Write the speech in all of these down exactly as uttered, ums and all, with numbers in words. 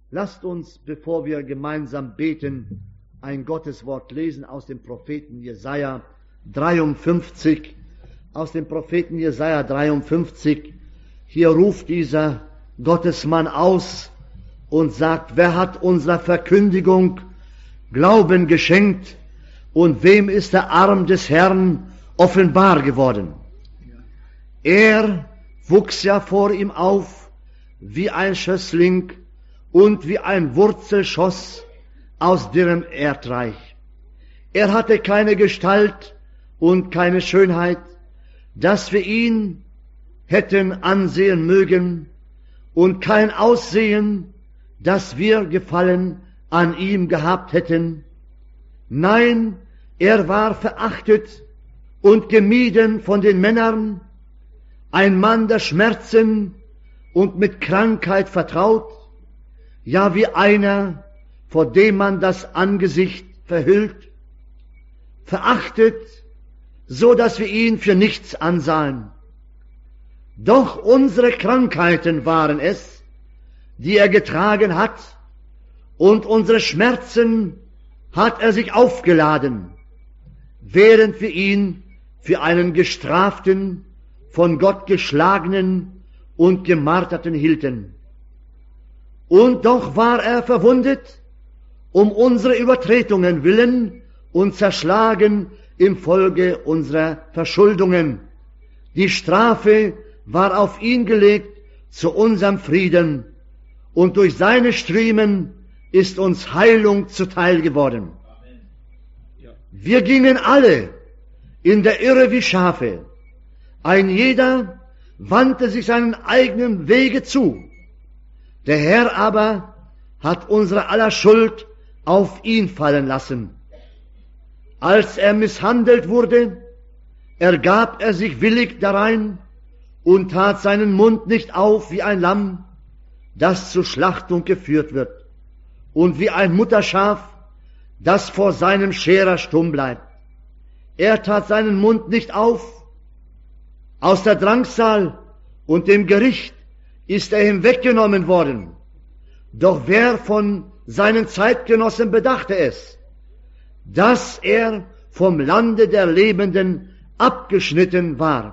Lasst uns, bevor wir gemeinsam beten, ein Gotteswort lesen aus dem Propheten Jesaja dreiundfünfzig. Aus dem Propheten Jesaja dreiundfünfzig. Hier ruft dieser Gottesmann aus und sagt, wer hat unserer Verkündigung Glauben geschenkt und wem ist der Arm des Herrn offenbar geworden? Er wuchs ja vor ihm auf wie ein Schössling und wie ein Wurzelschoss aus dürrem Erdreich. Er hatte keine Gestalt und keine Schönheit, dass wir ihn hätten ansehen mögen, und kein Aussehen, dass wir Gefallen an ihm gehabt hätten. Nein, er war verachtet und gemieden von den Männern, ein Mann der Schmerzen und mit Krankheit vertraut, ja wie einer, vor dem man das Angesicht verhüllt, verachtet, so dass wir ihn für nichts ansahen. Doch unsere Krankheiten waren es, die er getragen hat, und unsere Schmerzen hat er sich aufgeladen, während wir ihn für einen gestraften, von Gott geschlagenen und gemarterten hielten. Und doch war er verwundet, um unsere Übertretungen willen und zerschlagen infolge unserer Verschuldungen. Die Strafe war auf ihn gelegt zu unserem Frieden, und durch seine Striemen ist uns Heilung zuteil geworden. Wir gingen alle in der Irre wie Schafe, ein jeder wandte sich seinen eigenen Wege zu. Der Herr aber hat unsere aller Schuld auf ihn fallen lassen. Als er misshandelt wurde, ergab er sich willig darein und tat seinen Mund nicht auf wie ein Lamm, das zur Schlachtung geführt wird, und wie ein Mutterschaf, das vor seinem Scherer stumm bleibt. Er tat seinen Mund nicht auf. Aus der Drangsal und dem Gericht ist er hinweggenommen worden. Doch wer von seinen Zeitgenossen bedachte es, dass er vom Lande der Lebenden abgeschnitten war?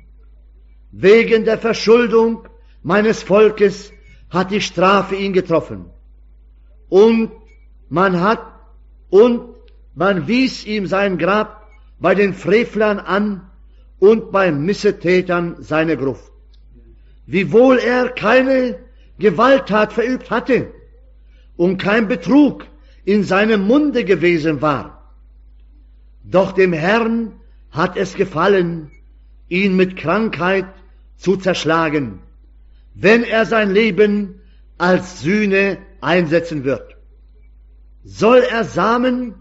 Wegen der Verschuldung meines Volkes hat die Strafe ihn getroffen. Und man hat, und man wies ihm sein Grab bei den Frevlern an und bei Missetätern seine Gruft. Wiewohl er keine Gewalttat verübt hatte und kein Betrug in seinem Munde gewesen war. Doch dem Herrn hat es gefallen, ihn mit Krankheit zu zerschlagen, wenn er sein Leben als Sühne einsetzen wird. Soll er Samen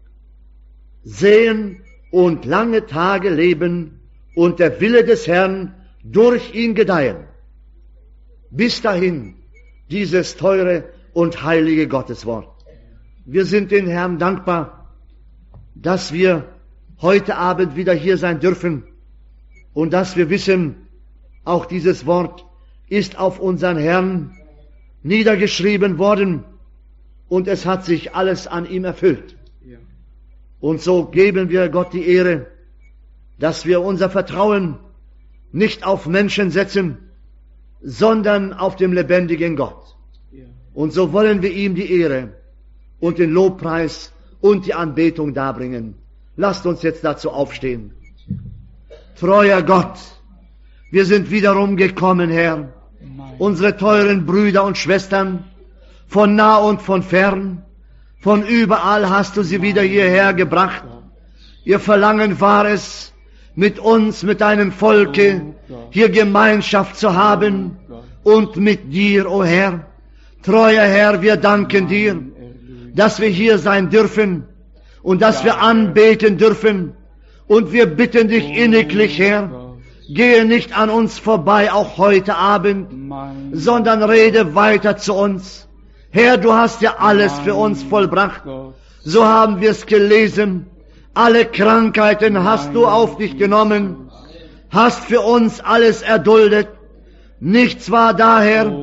säen und lange Tage leben und der Wille des Herrn durch ihn gedeihen. Bis dahin dieses teure und heilige Gotteswort. Wir sind den Herrn dankbar, dass wir heute Abend wieder hier sein dürfen und dass wir wissen, auch dieses Wort ist auf unseren Herrn niedergeschrieben worden und es hat sich alles an ihm erfüllt. Und so geben wir Gott die Ehre, dass wir unser Vertrauen nicht auf Menschen setzen, sondern auf dem lebendigen Gott. Und so wollen wir ihm die Ehre und den Lobpreis und die Anbetung darbringen. Lasst uns jetzt dazu aufstehen. Treuer Gott, wir sind wiederum gekommen, Herr, unsere teuren Brüder und Schwestern, von nah und von fern, von überall hast du sie wieder hierher gebracht. Ihr Verlangen war es, mit uns, mit deinem Volke, hier Gemeinschaft zu haben und mit dir, o Herr. Treuer Herr, wir danken dir, dass wir hier sein dürfen und dass wir anbeten dürfen. Und wir bitten dich inniglich, Herr, gehe nicht an uns vorbei, auch heute Abend, sondern rede weiter zu uns. Herr, du hast ja alles für uns vollbracht. So haben wir es gelesen. Alle Krankheiten hast du auf dich genommen, hast für uns alles erduldet. Nichts war daher,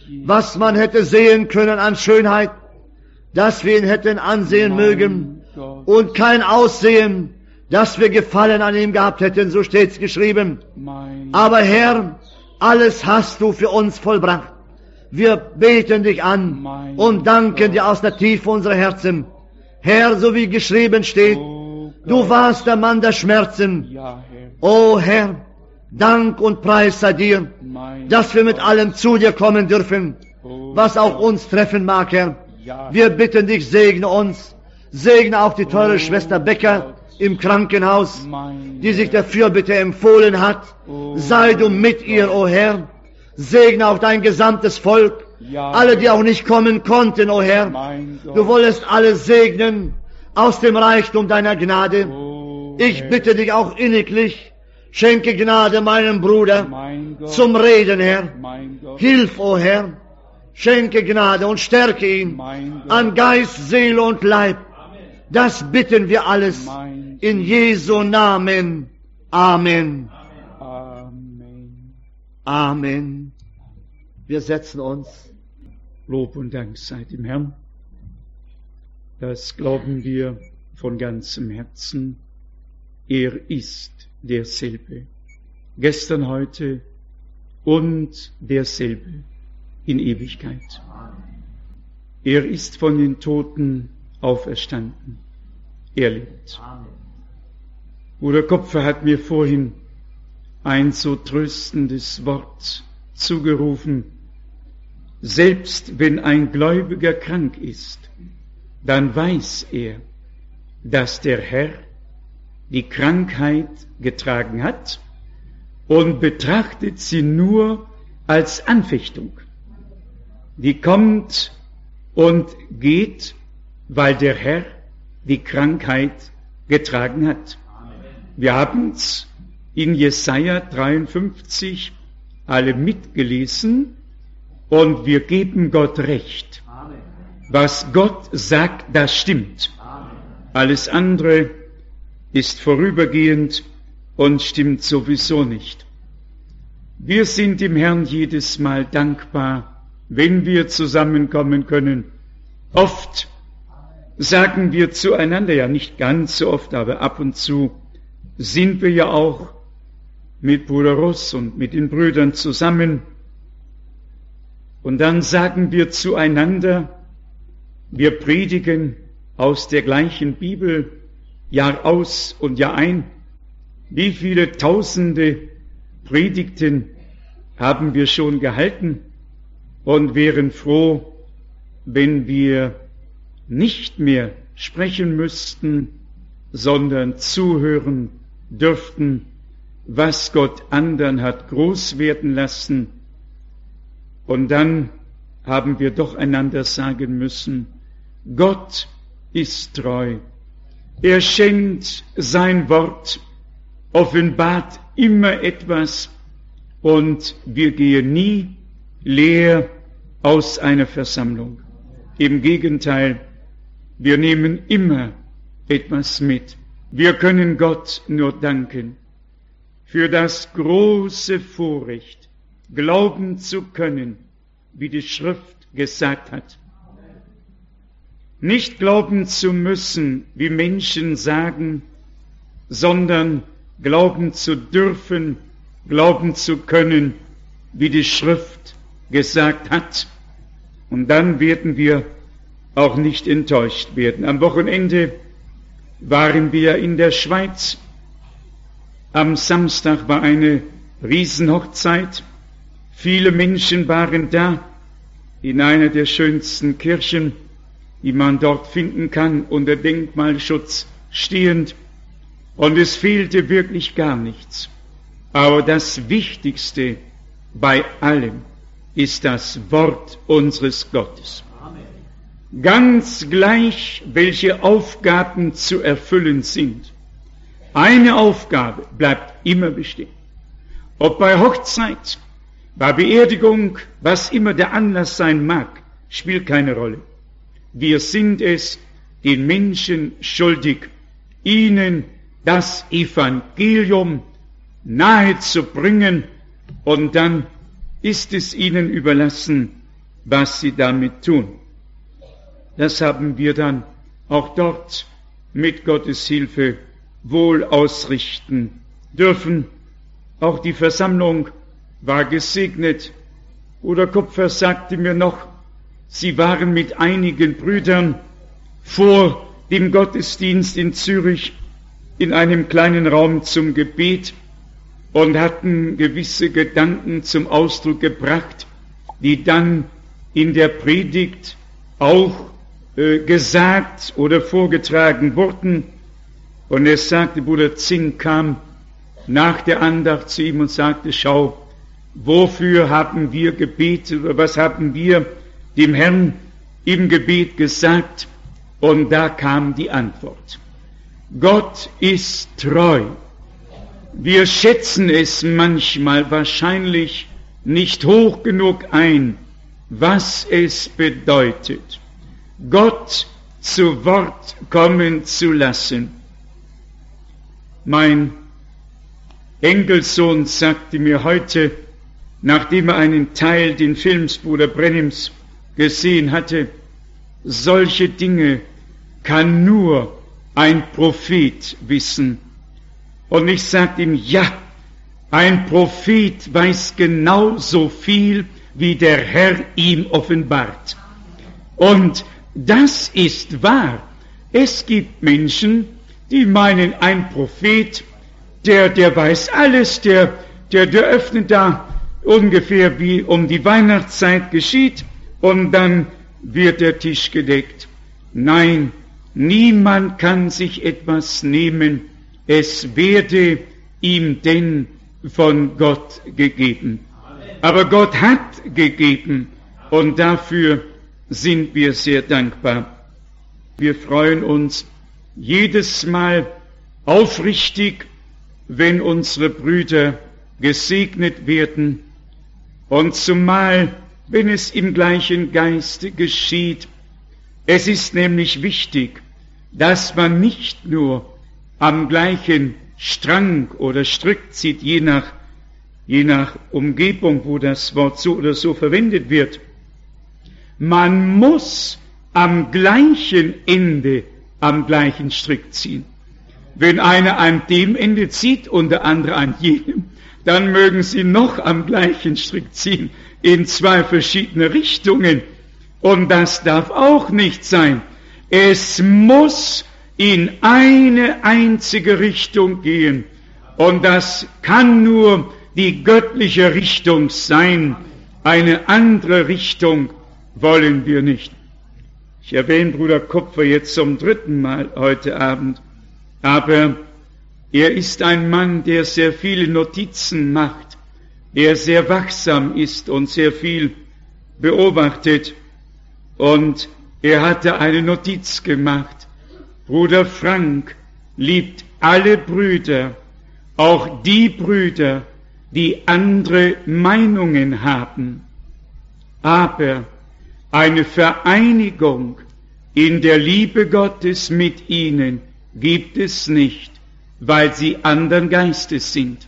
was man hätte sehen können an Schönheit, dass wir ihn hätten ansehen mögen und kein Aussehen, dass wir Gefallen an ihm gehabt hätten, so steht's geschrieben. Aber Herr, alles hast du für uns vollbracht. Wir beten dich an und danken dir aus der Tiefe unserer Herzen. Herr, so wie geschrieben steht, du warst der Mann der Schmerzen. O Herr, Dank und Preis sei dir, dass wir mit allem zu dir kommen dürfen, was auch uns treffen mag, Herr. Wir bitten dich, segne uns, segne auch die teure Schwester Becker im Krankenhaus, die sich der Fürbitte empfohlen hat. Sei du mit ihr, o Herr. Segne auch dein gesamtes Volk, alle, die auch nicht kommen konnten, o Herr. Du wolltest alle segnen aus dem Reichtum deiner Gnade. Ich bitte dich auch inniglich, schenke Gnade meinem Bruder zum Reden, Herr. Hilf, o Herr, schenke Gnade und stärke ihn an Geist, Seele und Leib. Das bitten wir alles in Jesu Namen. Amen. Amen. Wir setzen uns. Lob und Dank sei dem Herrn. Das glauben wir von ganzem Herzen. Er ist derselbe. Gestern, heute und derselbe in Ewigkeit. Er ist von den Toten auferstanden. Er lebt. Bruder Kopfer hat mir vorhin ein so tröstendes Wort zugerufen. Selbst wenn ein Gläubiger krank ist, dann weiß er, dass der Herr die Krankheit getragen hat und betrachtet sie nur als Anfechtung. Die kommt und geht, weil der Herr die Krankheit getragen hat. Wir haben es in Jesaja dreiundfünfzig alle mitgelesen und wir geben Gott recht. Was Gott sagt, das stimmt. Alles andere ist vorübergehend und stimmt sowieso nicht. Wir sind dem Herrn jedes Mal dankbar, wenn wir zusammenkommen können. Oft sagen wir zueinander, ja nicht ganz so oft, aber ab und zu sind wir ja auch mit Bruder Ross und mit den Brüdern zusammen. Und dann sagen wir zueinander, wir predigen aus der gleichen Bibel, Jahr aus und Jahr ein. Wie viele tausende Predigten haben wir schon gehalten und wären froh, wenn wir nicht mehr sprechen müssten, sondern zuhören dürften, was Gott anderen hat groß werden lassen. Und dann haben wir doch einander sagen müssen, Gott ist treu. Er schenkt sein Wort, offenbart immer etwas und wir gehen nie leer aus einer Versammlung. Im Gegenteil, wir nehmen immer etwas mit. Wir können Gott nur danken für das große Vorrecht, glauben zu können, wie die Schrift gesagt hat. Nicht glauben zu müssen, wie Menschen sagen, sondern glauben zu dürfen, glauben zu können, wie die Schrift gesagt hat. Und dann werden wir auch nicht enttäuscht werden. Am Wochenende waren wir in der Schweiz. Am Samstag war eine Riesenhochzeit. Viele Menschen waren da in einer der schönsten Kirchen, die man dort finden kann, unter Denkmalschutz stehend. Und es fehlte wirklich gar nichts. Aber das Wichtigste bei allem ist das Wort unseres Gottes. Amen. Ganz gleich, welche Aufgaben zu erfüllen sind. Eine Aufgabe bleibt immer bestehen. Ob bei Hochzeit, bei Beerdigung, was immer der Anlass sein mag, spielt keine Rolle. Wir sind es den Menschen schuldig, ihnen das Evangelium nahe zu bringen, und dann ist es ihnen überlassen, was sie damit tun. Das haben wir dann auch dort mit Gottes Hilfe wohl ausrichten dürfen. Auch die Versammlung war gesegnet. Bruder Kupfer sagte mir noch, sie waren mit einigen Brüdern vor dem Gottesdienst in Zürich in einem kleinen Raum zum Gebet und hatten gewisse Gedanken zum Ausdruck gebracht, die dann in der Predigt auch äh, gesagt oder vorgetragen wurden. Und er sagte, Bruder Zinn kam nach der Andacht zu ihm und sagte, schau, wofür haben wir gebetet oder was haben wir dem Herrn im Gebet gesagt? Und da kam die Antwort. Gott ist treu. Wir schätzen es manchmal wahrscheinlich nicht hoch genug ein, was es bedeutet, Gott zu Wort kommen zu lassen. Mein Enkelsohn sagte mir heute, nachdem er einen Teil den Films Bruder Brennims gesehen hatte, solche Dinge kann nur ein Prophet wissen. Und ich sagte ihm, ja, ein Prophet weiß genauso viel, wie der Herr ihm offenbart. Und das ist wahr. Es gibt Menschen, die meinen, ein Prophet, der, der weiß alles, der, der, der öffnet da ungefähr wie um die Weihnachtszeit geschieht und dann wird der Tisch gedeckt. Nein, niemand kann sich etwas nehmen, es werde ihm denn von Gott gegeben. Aber Gott hat gegeben und dafür sind wir sehr dankbar. Wir freuen uns jedes Mal aufrichtig, wenn unsere Brüder gesegnet werden und zumal, wenn es im gleichen Geiste geschieht. Es ist nämlich wichtig, dass man nicht nur am gleichen Strang oder Strick zieht, je nach, je nach Umgebung, wo das Wort so oder so verwendet wird. Man muss am gleichen Ende am gleichen Strick ziehen. Wenn einer an dem Ende zieht und der andere an jenem, dann mögen sie noch am gleichen Strick ziehen, in zwei verschiedene Richtungen. Und das darf auch nicht sein. Es muss in eine einzige Richtung gehen. Und das kann nur die göttliche Richtung sein. Eine andere Richtung wollen wir nicht. Ich erwähne Bruder Kupfer jetzt zum dritten Mal heute Abend. Aber er ist ein Mann, der sehr viele Notizen macht, der sehr wachsam ist und sehr viel beobachtet. Und er hatte eine Notiz gemacht. Bruder Frank liebt alle Brüder, auch die Brüder, die andere Meinungen haben. Aber eine Vereinigung in der Liebe Gottes mit ihnen gibt es nicht, weil sie anderen Geistes sind.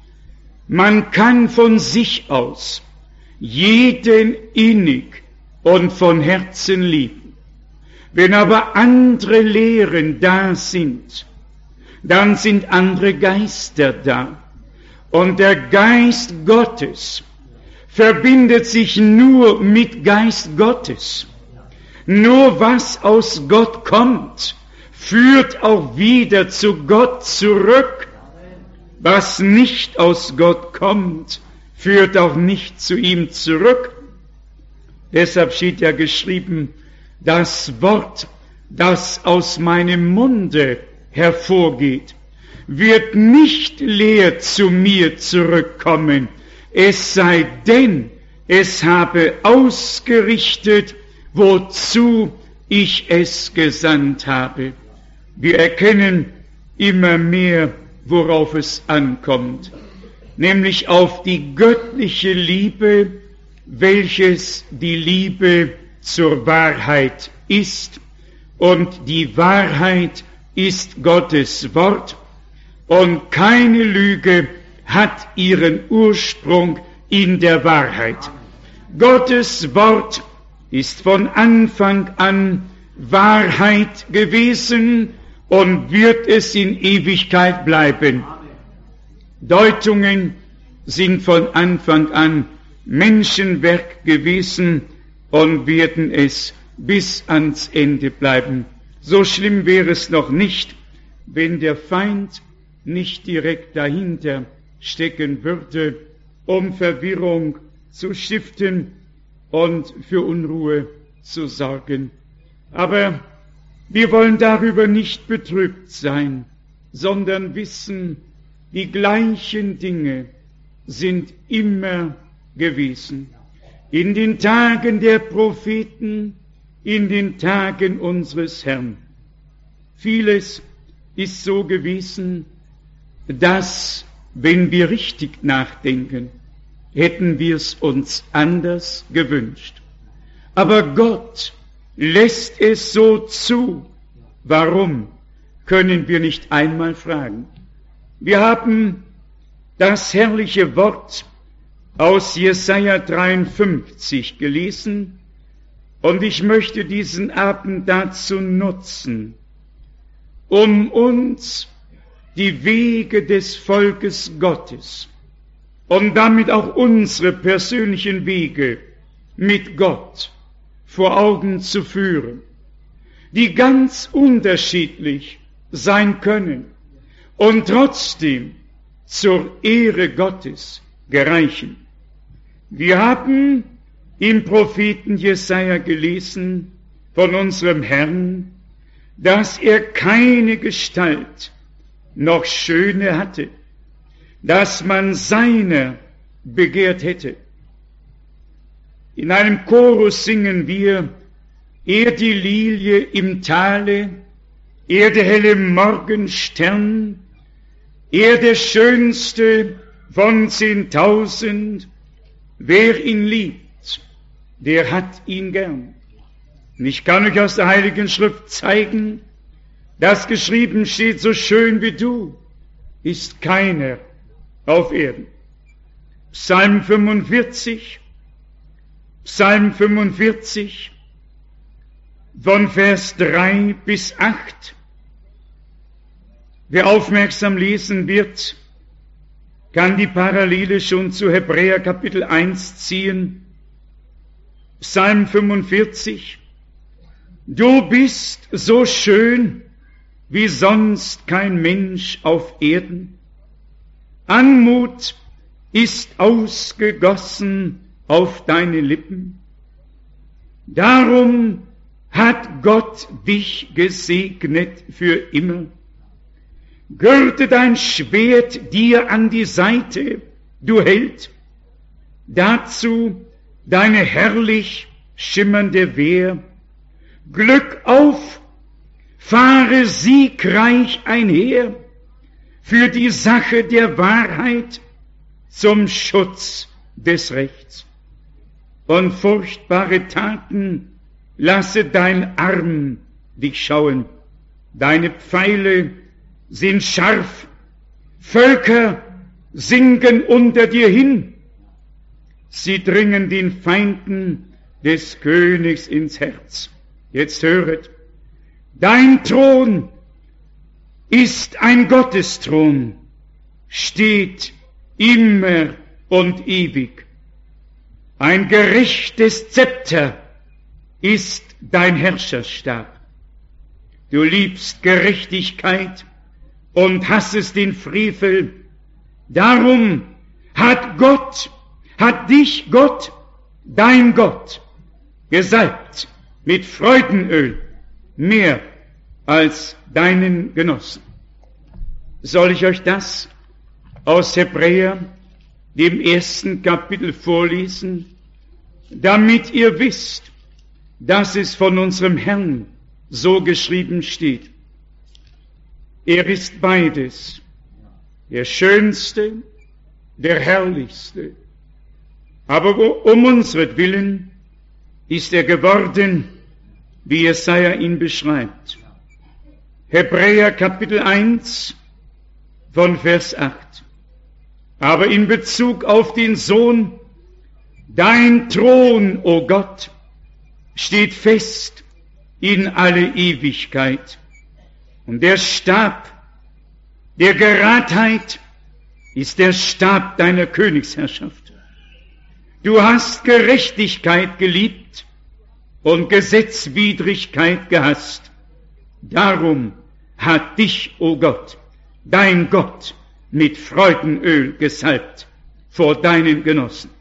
Man kann von sich aus jeden innig und von Herzen lieben. Wenn aber andere Lehren da sind, dann sind andere Geister da. Und der Geist Gottes verbindet sich nur mit Geist Gottes. Nur was aus Gott kommt, führt auch wieder zu Gott zurück. Was nicht aus Gott kommt, führt auch nicht zu ihm zurück. Deshalb steht ja geschrieben, das Wort, das aus meinem Munde hervorgeht, wird nicht leer zu mir zurückkommen, es sei denn, es habe ausgerichtet, wozu ich es gesandt habe. Wir erkennen immer mehr, worauf es ankommt, nämlich auf die göttliche Liebe, welches die Liebe zur Wahrheit ist. Und die Wahrheit ist Gottes Wort und keine Lüge hat ihren Ursprung in der Wahrheit. Gottes Wort ist von Anfang an Wahrheit gewesen und wird es in Ewigkeit bleiben. Deutungen sind von Anfang an Menschenwerk gewesen und werden es bis ans Ende bleiben. So schlimm wäre es noch nicht, wenn der Feind nicht direkt dahinter stecken würde, um Verwirrung zu stiften und für Unruhe zu sorgen. Aber wir wollen darüber nicht betrübt sein, sondern wissen, die gleichen Dinge sind immer gewesen. In den Tagen der Propheten, in den Tagen unseres Herrn. Vieles ist so gewesen, dass, wenn wir richtig nachdenken, hätten wir es uns anders gewünscht. Aber Gott lässt es so zu. Warum, können wir nicht einmal fragen. Wir haben das herrliche Wort aus Jesaja dreiundfünfzig gelesen, und ich möchte diesen Abend dazu nutzen, um uns die Wege des Volkes Gottes und damit auch unsere persönlichen Wege mit Gott vor Augen zu führen, die ganz unterschiedlich sein können und trotzdem zur Ehre Gottes gereichen. Wir haben im Propheten Jesaja gelesen von unserem Herrn, dass er keine Gestalt noch Schöne hatte, dass man seiner begehrt hätte. In einem Chorus singen wir: Er die Lilie im Tale, er der helle Morgenstern, er der schönste von zehntausend, wer ihn liebt, der hat ihn gern. Und ich kann euch aus der Heiligen Schrift zeigen, dass geschrieben steht, so schön wie du ist keiner auf Erden. Psalm fünfundvierzig, Psalm fünfundvierzig, von Vers drei bis acht. Wer aufmerksam lesen wird, kann die Parallele schon zu Hebräer Kapitel eins ziehen. Psalm fünfundvierzig. Du bist so schön wie sonst kein Mensch auf Erden. Anmut ist ausgegossen auf deine Lippen. Darum hat Gott dich gesegnet für immer. Gürte dein Schwert dir an die Seite, du Held. Dazu deine herrlich schimmernde Wehr. Glück auf, fahre siegreich einher für die Sache der Wahrheit zum Schutz des Rechts. Und furchtbare Taten lasse dein Arm dich schauen. Deine Pfeile sind scharf, Völker sinken unter dir hin. Sie dringen den Feinden des Königs ins Herz. Jetzt höret, dein Thron ist ein Gottesthron, steht immer und ewig. Ein gerechtes Zepter ist dein Herrscherstab. Du liebst Gerechtigkeit und hassest den Frevel. Darum hat Gott, hat dich Gott, dein Gott, gesalbt mit Freudenöl, mehr als deinen Genossen. Soll ich euch das aus Hebräer, dem ersten Kapitel, vorlesen, damit ihr wisst, dass es von unserem Herrn so geschrieben steht. Er ist beides, der Schönste, der Herrlichste. Aber um unsretwillen ist er geworden, wie Jesaja ihn beschreibt. Hebräer Kapitel eins von Vers acht. Aber in Bezug auf den Sohn, dein Thron, o Gott, steht fest in alle Ewigkeit. Und der Stab der Geradheit ist der Stab deiner Königsherrschaft. Du hast Gerechtigkeit geliebt und Gesetzwidrigkeit gehasst. Darum hat dich, o Gott, dein Gott, mit Freudenöl gesalbt vor deinen Genossen.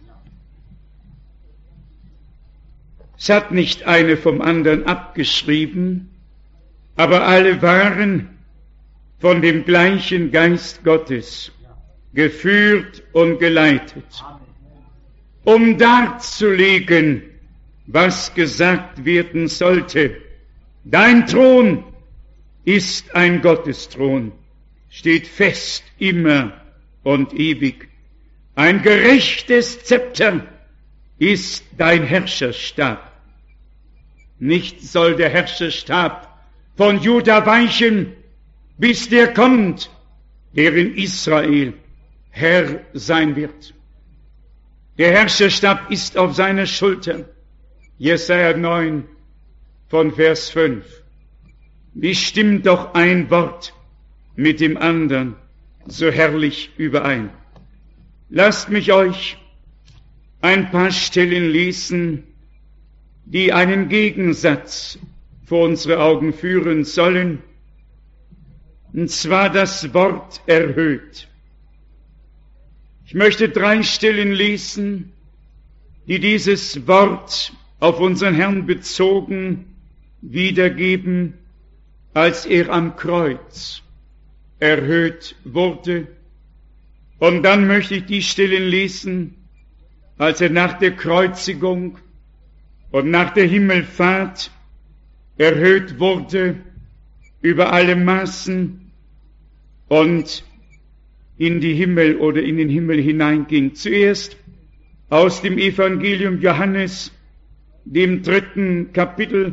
Es hat nicht eine vom anderen abgeschrieben, aber alle waren von dem gleichen Geist Gottes geführt und geleitet, um darzulegen, was gesagt werden sollte. Dein Thron ist ein Gottesthron, steht fest immer und ewig. Ein gerechtes Zepter ist dein Herrscherstab. Nicht soll der Herrscherstab von Juda weichen, bis der kommt, der in Israel Herr sein wird. Der Herrscherstab ist auf seiner Schulter. Jesaja neun von Vers fünf. Wie stimmt doch ein Wort mit dem anderen so herrlich überein? Lasst mich euch ein paar Stellen lesen, die einen Gegensatz vor unsere Augen führen sollen, und zwar das Wort erhöht. Ich möchte drei Stellen lesen, die dieses Wort auf unseren Herrn bezogen wiedergeben, als er am Kreuz erhöht wurde. Und dann möchte ich die Stellen lesen, als er nach der Kreuzigung und nach der Himmelfahrt erhöht wurde über alle Maßen und in die Himmel oder in den Himmel hineinging. Zuerst aus dem Evangelium Johannes, dem dritten Kapitel,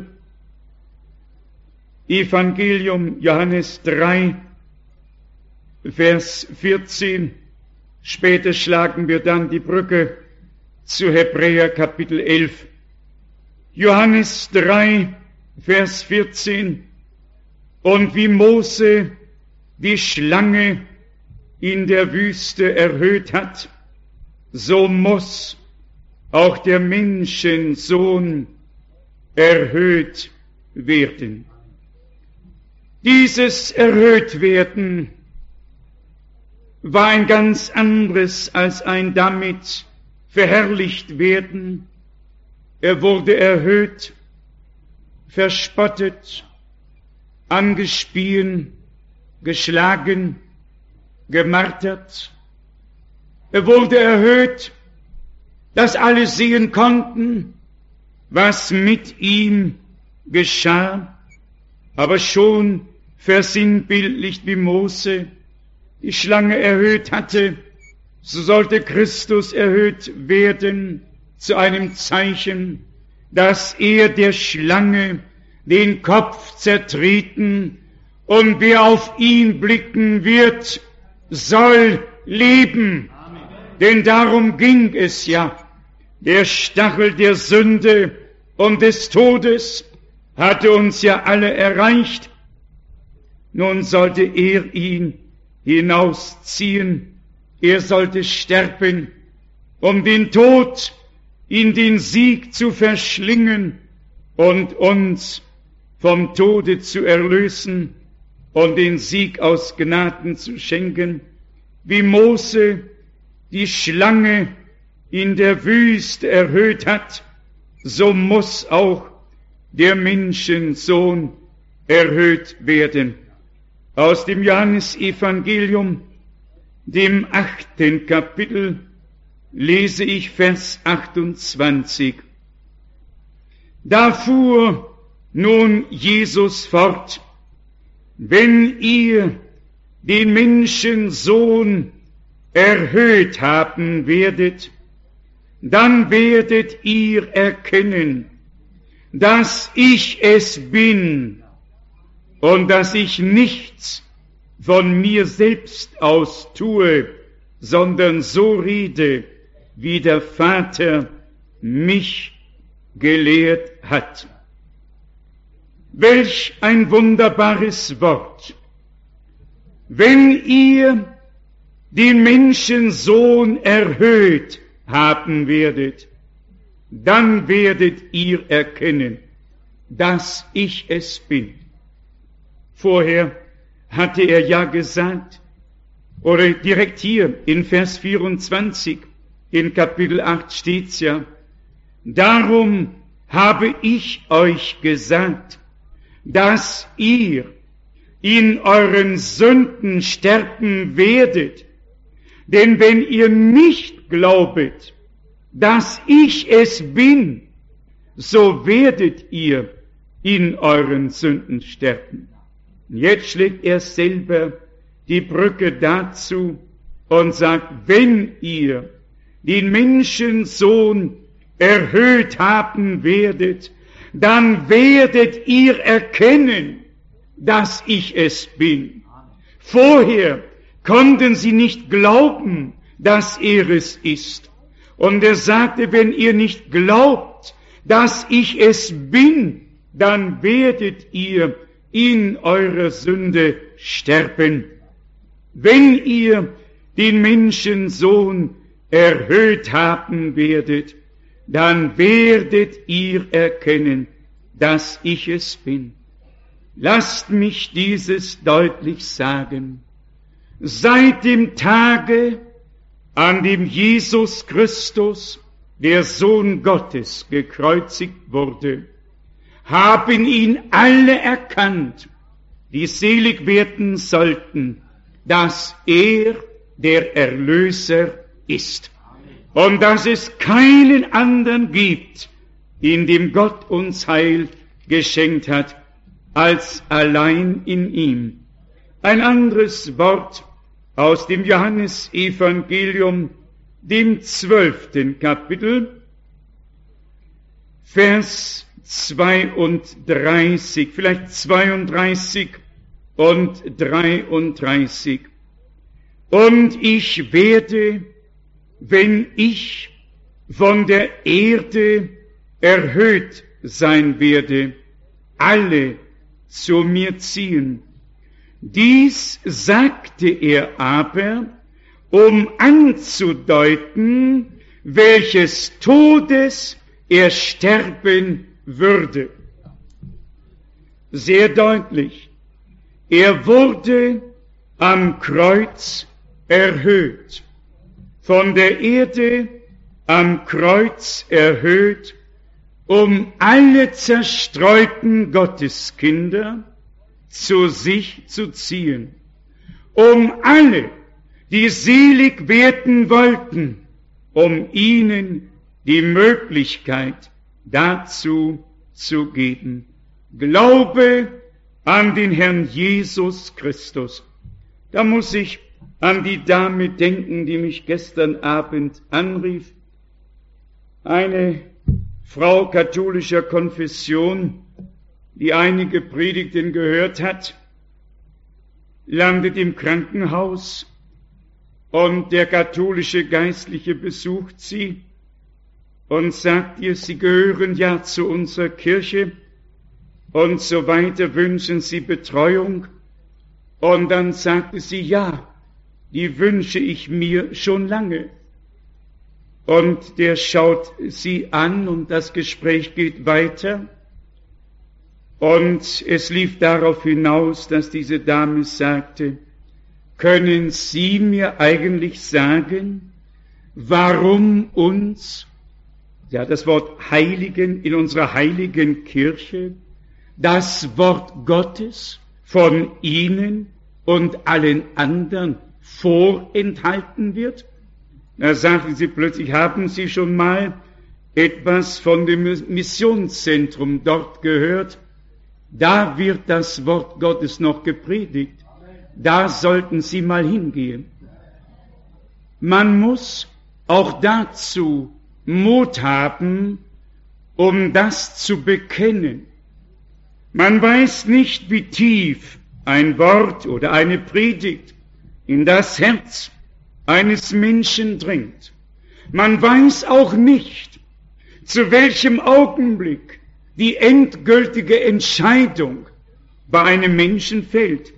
Evangelium Johannes drei, Vers vierzehn. Später schlagen wir dann die Brücke zu Hebräer Kapitel elf. Johannes drei, Vers vierzehn. Und wie Mose die Schlange in der Wüste erhöht hat, so muss auch der Menschensohn erhöht werden. Dieses Erhöhtwerden war ein ganz anderes als ein damit verherrlicht werden. Er wurde erhöht, verspottet, angespien, geschlagen, gemartert. Er wurde erhöht, dass alle sehen konnten, was mit ihm geschah, aber schon versinnbildlicht wie Mose die Schlange erhöht hatte, so sollte Christus erhöht werden zu einem Zeichen, dass er der Schlange den Kopf zertreten und wer auf ihn blicken wird, soll leben. Amen. Denn darum ging es ja. Der Stachel der Sünde und des Todes hatte uns ja alle erreicht. Nun sollte er ihn hinausziehen. Er sollte sterben, um den Tod in den Sieg zu verschlingen und uns vom Tode zu erlösen und den Sieg aus Gnaden zu schenken. Wie Mose die Schlange in der Wüste erhöht hat, so muss auch der Menschensohn erhöht werden. Aus dem Johannesevangelium, dem achten Kapitel, lese ich Vers achtundzwanzig. Da fuhr nun Jesus fort: Wenn ihr den Menschensohn erhöht haben werdet, dann werdet ihr erkennen, dass ich es bin und dass ich nichts von mir selbst aus tue, sondern so rede, wie der Vater mich gelehrt hat. Welch ein wunderbares Wort! Wenn ihr den Menschensohn erhöht haben werdet, dann werdet ihr erkennen, dass ich es bin. Vorher hatte er ja gesagt, oder direkt hier in Vers vierundzwanzig, in Kapitel acht steht's ja, darum habe ich euch gesagt, dass ihr in euren Sünden sterben werdet. Denn wenn ihr nicht glaubet, dass ich es bin, so werdet ihr in euren Sünden sterben. Jetzt schlägt er selber die Brücke dazu und sagt, wenn ihr den Menschensohn erhöht haben werdet, dann werdet ihr erkennen, dass ich es bin. Vorher konnten sie nicht glauben, dass er es ist. Und er sagte, wenn ihr nicht glaubt, dass ich es bin, dann werdet ihr in eurer Sünde sterben. Wenn ihr den Menschensohn erhöht haben werdet, dann werdet ihr erkennen, dass ich es bin. Lasst mich dieses deutlich sagen. Seit dem Tage, an dem Jesus Christus, der Sohn Gottes, gekreuzigt wurde, haben ihn alle erkannt, die selig werden sollten, dass er der Erlöser ist. Und dass es keinen anderen gibt, in dem Gott uns Heil geschenkt hat, als allein in ihm. Ein anderes Wort aus dem Johannesevangelium, dem zwölften Kapitel, Vers zweiunddreißig, vielleicht zweiunddreißig und dreiunddreißig. Und ich werde, wenn ich von der Erde erhöht sein werde, alle zu mir ziehen. Dies sagte er aber, um anzudeuten, welches Todes er sterben würde. Sehr deutlich. Er wurde am Kreuz erhöht. Von der Erde am Kreuz erhöht, um alle zerstreuten Gotteskinder zu sich zu ziehen, um alle, die selig werden wollten, um ihnen die Möglichkeit dazu zu geben. Glaube an den Herrn Jesus Christus. Da muss ich an die Dame denken, die mich gestern Abend anrief. Eine Frau katholischer Konfession, die einige Predigten gehört hat, landet im Krankenhaus und der katholische Geistliche besucht sie und sagt ihr, sie gehören ja zu unserer Kirche und so weiter, wünschen sie Betreuung. Und dann sagte sie, ja, die wünsche ich mir schon lange. Und der schaut sie an und das Gespräch geht weiter. Und es lief darauf hinaus, dass diese Dame sagte, können Sie mir eigentlich sagen, warum uns, ja das Wort Heiligen in unserer heiligen Kirche, das Wort Gottes von Ihnen und allen anderen vorenthalten wird? Da sagten sie plötzlich, haben Sie schon mal etwas von dem Missionszentrum dort gehört? Da wird das Wort Gottes noch gepredigt. Da sollten Sie mal hingehen. Man muss auch dazu Mut haben, um das zu bekennen. Man weiß nicht, wie tief ein Wort oder eine Predigt in das Herz eines Menschen dringt. Man weiß auch nicht, zu welchem Augenblick die endgültige Entscheidung bei einem Menschen fällt.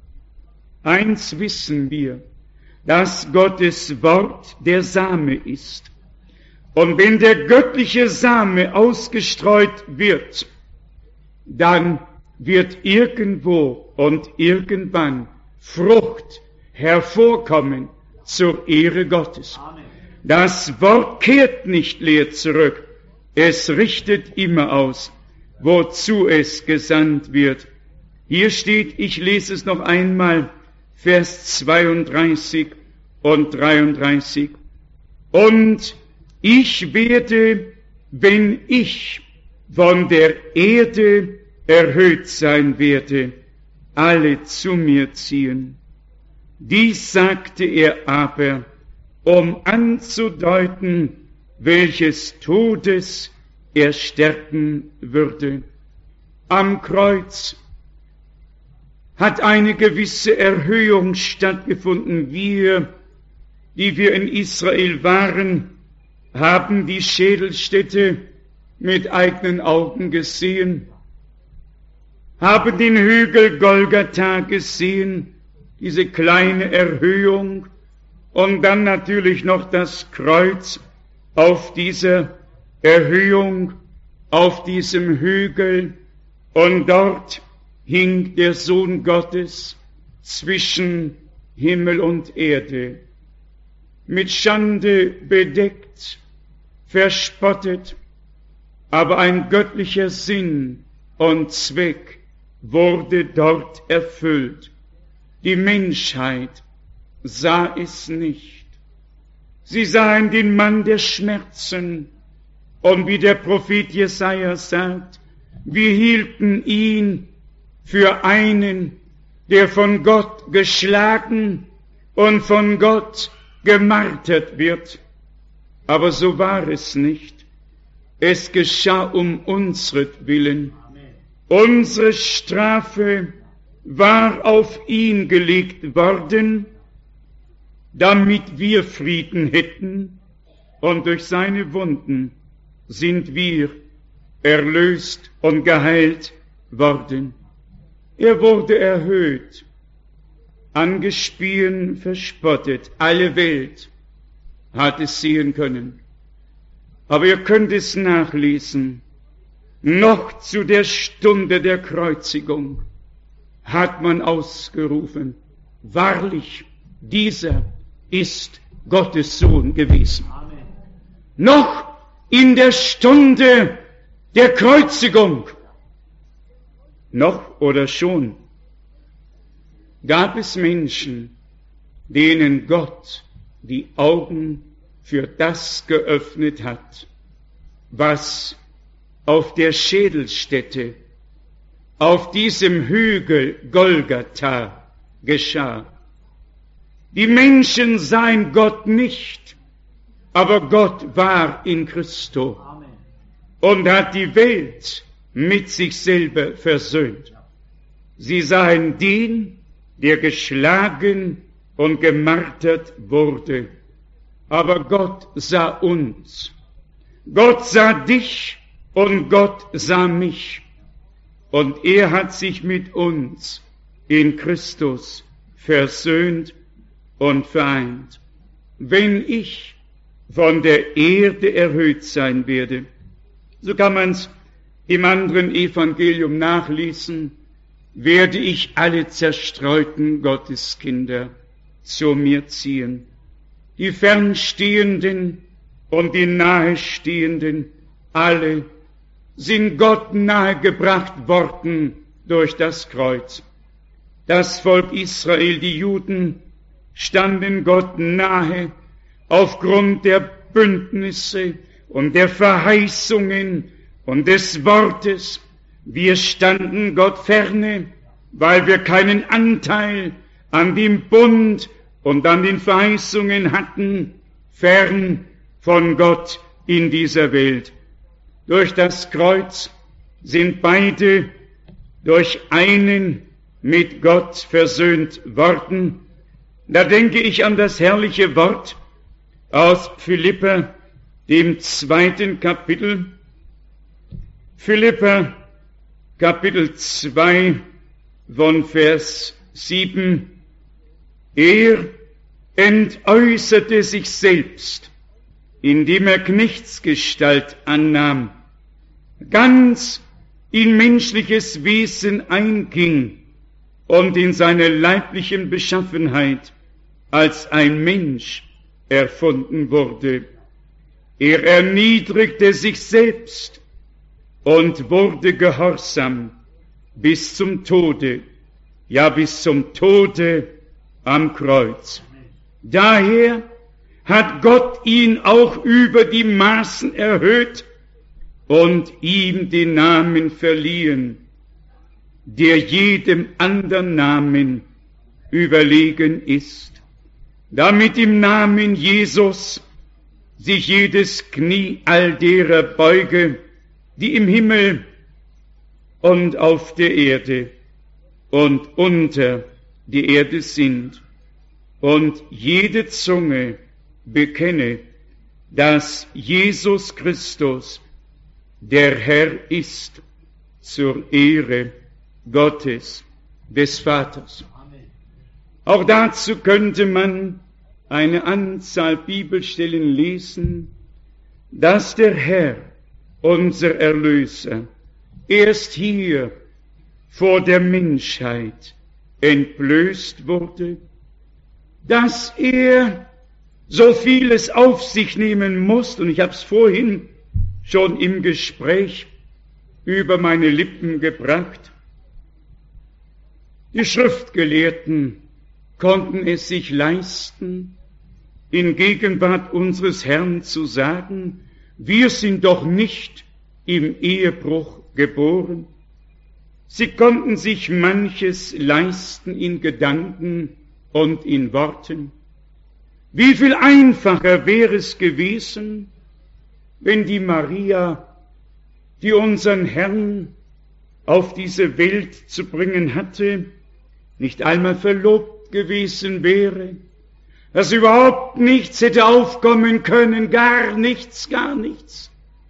Eins wissen wir, dass Gottes Wort der Same ist. Und wenn der göttliche Same ausgestreut wird, dann wird irgendwo und irgendwann Frucht hervorkommen zur Ehre Gottes. Das Wort kehrt nicht leer zurück, es richtet immer aus, wozu es gesandt wird. Hier steht, ich lese es noch einmal, Vers zweiunddreißig und dreiunddreißig. Und ich werde, wenn ich von der Erde erhöht sein werde, alle zu mir ziehen. Dies sagte er aber, um anzudeuten, welches Todes er sterben würde. Am Kreuz hat eine gewisse Erhöhung stattgefunden. Wir, die wir in Israel waren, haben die Schädelstätte mit eigenen Augen gesehen, haben den Hügel Golgatha gesehen, diese kleine Erhöhung, und dann natürlich noch das Kreuz auf dieser Erhöhung, auf diesem Hügel, und dort hing der Sohn Gottes zwischen Himmel und Erde, mit Schande bedeckt, verspottet, aber ein göttlicher Sinn und Zweck wurde dort erfüllt. Die Menschheit sah es nicht. Sie sahen den Mann der Schmerzen, und wie der Prophet Jesaja sagt, wir hielten ihn für einen, der von Gott geschlagen und von Gott gemartert wird. Aber so war es nicht. Es geschah um unsretwillen. Unsere Strafe war auf ihn gelegt worden, damit wir Frieden hätten, und durch seine Wunden sind wir erlöst und geheilt worden. Er wurde erhöht, angespien, verspottet. Alle Welt hat es sehen können. Aber ihr könnt es nachlesen. Noch zu der Stunde der Kreuzigung hat man ausgerufen, wahrlich, dieser ist Gottes Sohn gewesen. Amen. Noch in der Stunde der Kreuzigung, noch oder schon, gab es Menschen, denen Gott die Augen für das geöffnet hat, was auf der Schädelstätte, auf diesem Hügel Golgatha geschah. Die Menschen sahen Gott nicht, aber Gott war in Christo und hat die Welt mit sich selber versöhnt. Sie sahen den, der geschlagen und gemartert wurde, aber Gott sah uns. Gott sah dich und Gott sah mich, und er hat sich mit uns in Christus versöhnt und vereint. Wenn ich von der Erde erhöht sein werde, so kann man es im anderen Evangelium nachlesen, werde ich alle zerstreuten Gotteskinder zu mir ziehen, die Fernstehenden und die Nahestehenden, alle sind Gott nahegebracht worden durch das Kreuz. Das Volk Israel, die Juden, standen Gott nahe aufgrund der Bündnisse und der Verheißungen und des Wortes. Wir standen Gott ferne, weil wir keinen Anteil an dem Bund und an den Verheißungen hatten, fern von Gott in dieser Welt. Durch das Kreuz sind beide durch einen mit Gott versöhnt worden. Da denke ich an das herrliche Wort aus Philipper, dem zweiten Kapitel, Philipper, Kapitel zwei, von Vers sieben. Er entäußerte sich selbst, indem er Knechtsgestalt annahm, ganz in menschliches Wesen einging und in seiner leiblichen Beschaffenheit als ein Mensch erfunden wurde. Er erniedrigte sich selbst und wurde gehorsam bis zum Tode, ja bis zum Tode am Kreuz. Daher hat Gott ihn auch über die Maßen erhöht und ihm den Namen verliehen, der jedem anderen Namen überlegen ist, damit im Namen Jesus sich jedes Knie all derer beuge, die im Himmel und auf der Erde und unter die Erde sind, und jede Zunge bekenne, dass Jesus Christus der Herr ist, zur Ehre Gottes, des Vaters. Amen. Auch dazu könnte man eine Anzahl Bibelstellen lesen, dass der Herr, unser Erlöser, erst hier vor der Menschheit entblößt wurde, dass er so vieles auf sich nehmen muss, und ich habe es vorhin schon im Gespräch über meine Lippen gebracht. Die Schriftgelehrten konnten es sich leisten, in Gegenwart unseres Herrn zu sagen, wir sind doch nicht im Ehebruch geboren. Sie konnten sich manches leisten in Gedanken und in Worten. Wie viel einfacher wäre es gewesen, wenn die Maria, die unseren Herrn auf diese Welt zu bringen hatte, nicht einmal verlobt gewesen wäre, dass überhaupt nichts hätte aufkommen können, gar nichts, gar nichts.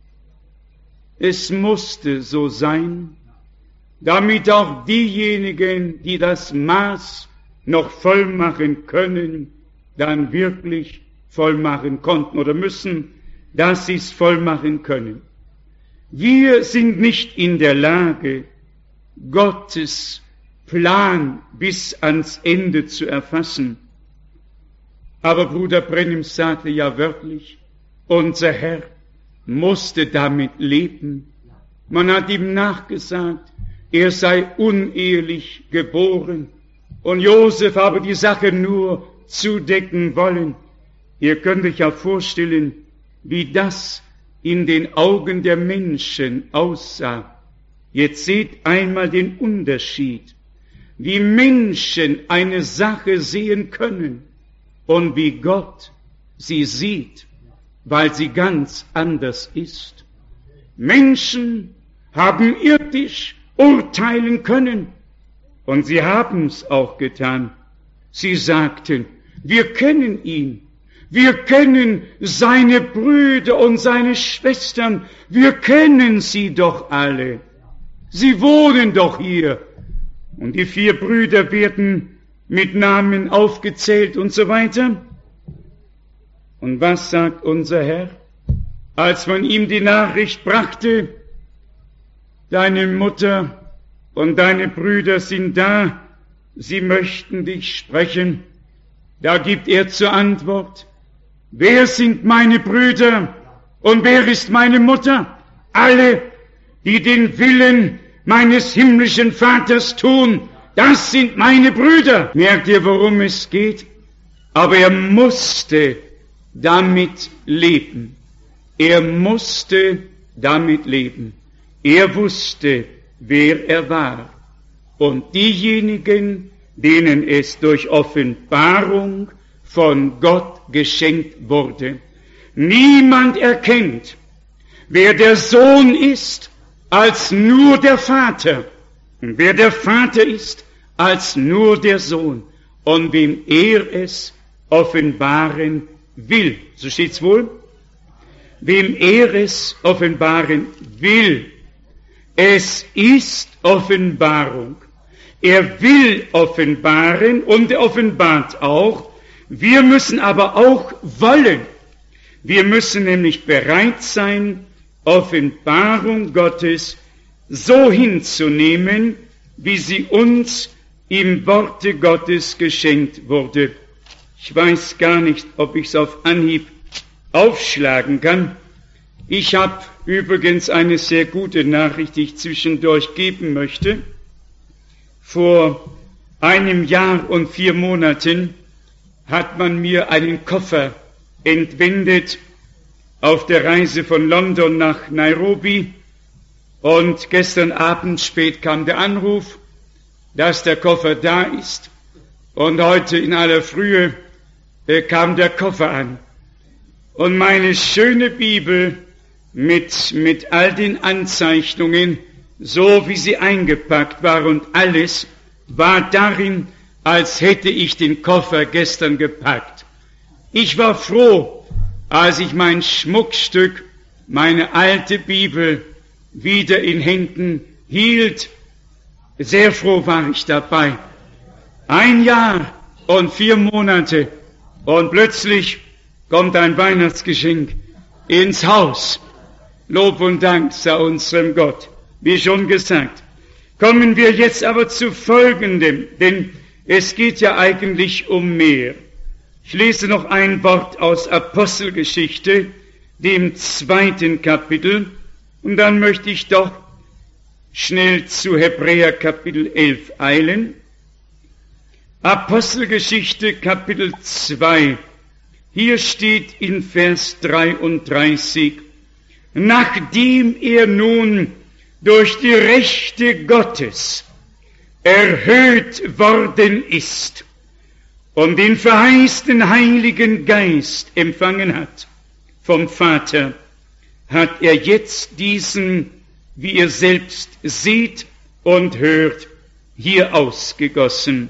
Es musste so sein, damit auch diejenigen, die das Maß noch voll machen können, dann wirklich voll machen konnten oder müssen, dass sie es voll machen können. Wir sind nicht in der Lage, Gottes Plan bis ans Ende zu erfassen. Aber Bruder Brennim sagte ja wörtlich, unser Herr musste damit leben. Man hat ihm nachgesagt, er sei unehelich geboren und Josef habe die Sache nur zudecken wollen. Ihr könnt euch ja vorstellen, wie das in den Augen der Menschen aussah. Jetzt seht einmal den Unterschied, wie Menschen eine Sache sehen können und wie Gott sie sieht, weil sie ganz anders ist. Menschen haben irdisch urteilen können und sie haben es auch getan. Sie sagten, wir kennen ihn, wir kennen seine Brüder und seine Schwestern, wir kennen sie doch alle. Sie wohnen doch hier. Und die vier Brüder werden mit Namen aufgezählt und so weiter. Und was sagt unser Herr, als man ihm die Nachricht brachte, deine Mutter und deine Brüder sind da, sie möchten dich sprechen. Da gibt er zur Antwort, wer sind meine Brüder und wer ist meine Mutter? Alle, die den Willen meines himmlischen Vaters tun, das sind meine Brüder. Merkt ihr, worum es geht? Aber er musste damit leben. Er musste damit leben. Er wusste, wer er war. Und diejenigen, denen es durch Offenbarung von Gott geschenkt wurde. Niemand erkennt, wer der Sohn ist, als nur der Vater. Und wer der Vater ist, als nur der Sohn. Und wem er es offenbaren will. So steht's wohl. wem er es offenbaren will. Es ist Offenbarung. Er will offenbaren und er offenbart auch. Wir müssen aber auch wollen. Wir müssen nämlich bereit sein, Offenbarung Gottes so hinzunehmen, wie sie uns im Worte Gottes geschenkt wurde. Ich weiß gar nicht, ob ich es auf Anhieb aufschlagen kann. Ich habe übrigens eine sehr gute Nachricht, die ich zwischendurch geben möchte. Vor einem Jahr und vier Monaten hat man mir einen Koffer entwendet auf der Reise von London nach Nairobi. Und gestern Abend spät kam der Anruf, dass der Koffer da ist. Und heute in aller Frühe äh, kam der Koffer an. Und meine schöne Bibel mit, mit all den Anzeichnungen, so wie sie eingepackt war und alles, war darin, als hätte ich den Koffer gestern gepackt. Ich war froh, als ich mein Schmuckstück, meine alte Bibel, wieder in Händen hielt. Sehr froh war ich dabei. Ein Jahr und vier Monate und plötzlich kommt ein Weihnachtsgeschenk ins Haus. Lob und Dank sei unserem Gott. Wie schon gesagt, kommen wir jetzt aber zu Folgendem, denn es geht ja eigentlich um mehr. Ich lese noch ein Wort aus Apostelgeschichte, dem zweiten Kapitel, und dann möchte ich doch schnell zu Hebräer Kapitel elf eilen. Apostelgeschichte Kapitel zwei. Hier steht in Vers dreiunddreißig, nachdem er nun durch die Rechte Gottes erhöht worden ist und den verheißten Heiligen Geist empfangen hat vom Vater, hat er jetzt diesen, wie ihr selbst seht und hört, hier ausgegossen.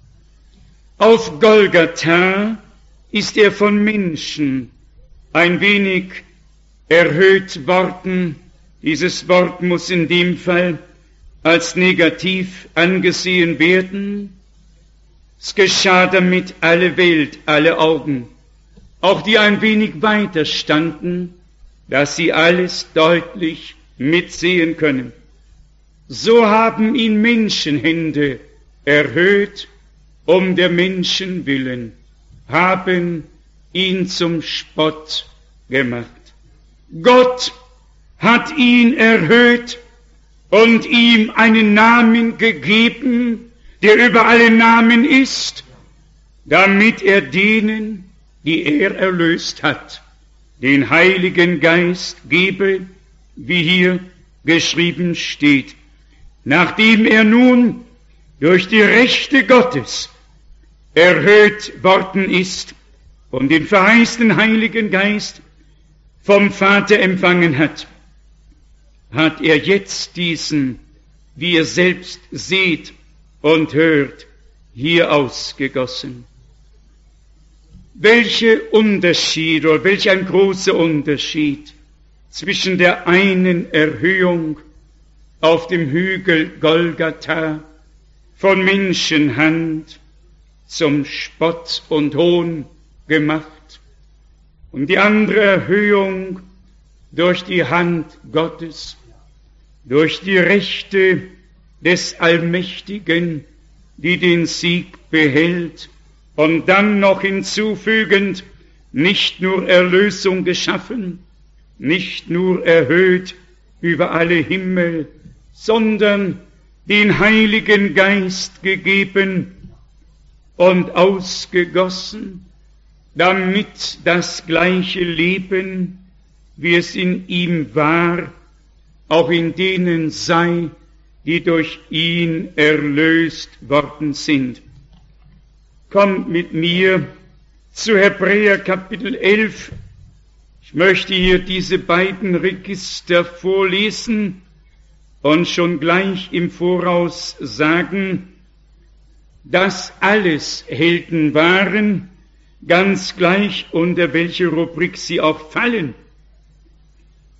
Auf Golgatha ist er von Menschen ein wenig erhöht worden. Dieses Wort muss in dem Fall als negativ angesehen werden. Es geschah damit alle Welt, alle Augen, auch die ein wenig weiter standen, dass sie alles deutlich mitsehen können. So haben ihn Menschenhände erhöht, um der Menschen willen, haben ihn zum Spott gemacht. Gott hat ihn erhöht und ihm einen Namen gegeben, der über alle Namen ist, damit er denen, die er erlöst hat, den Heiligen Geist gebe, wie hier geschrieben steht. Nachdem er nun durch die Rechte Gottes erhöht worden ist und den verheißten Heiligen Geist vom Vater empfangen hat, hat er jetzt diesen, wie ihr selbst seht und hört, hier ausgegossen. Welche Unterschied oder welch ein großer Unterschied zwischen der einen Erhöhung auf dem Hügel Golgatha von Menschenhand zum Spott und Hohn gemacht und die andere Erhöhung durch die Hand Gottes, durch die Rechte des Allmächtigen, die den Sieg behält, und dann noch hinzufügend, nicht nur Erlösung geschaffen, nicht nur erhöht über alle Himmel, sondern den Heiligen Geist gegeben und ausgegossen, damit das gleiche Leben, wie es in ihm war, auch in denen sei, die durch ihn erlöst worden sind. Kommt mit mir zu Hebräer Kapitel elf. Ich möchte hier diese beiden Register vorlesen und schon gleich im Voraus sagen, dass alles Helden waren, ganz gleich unter welche Rubrik sie auch fallen.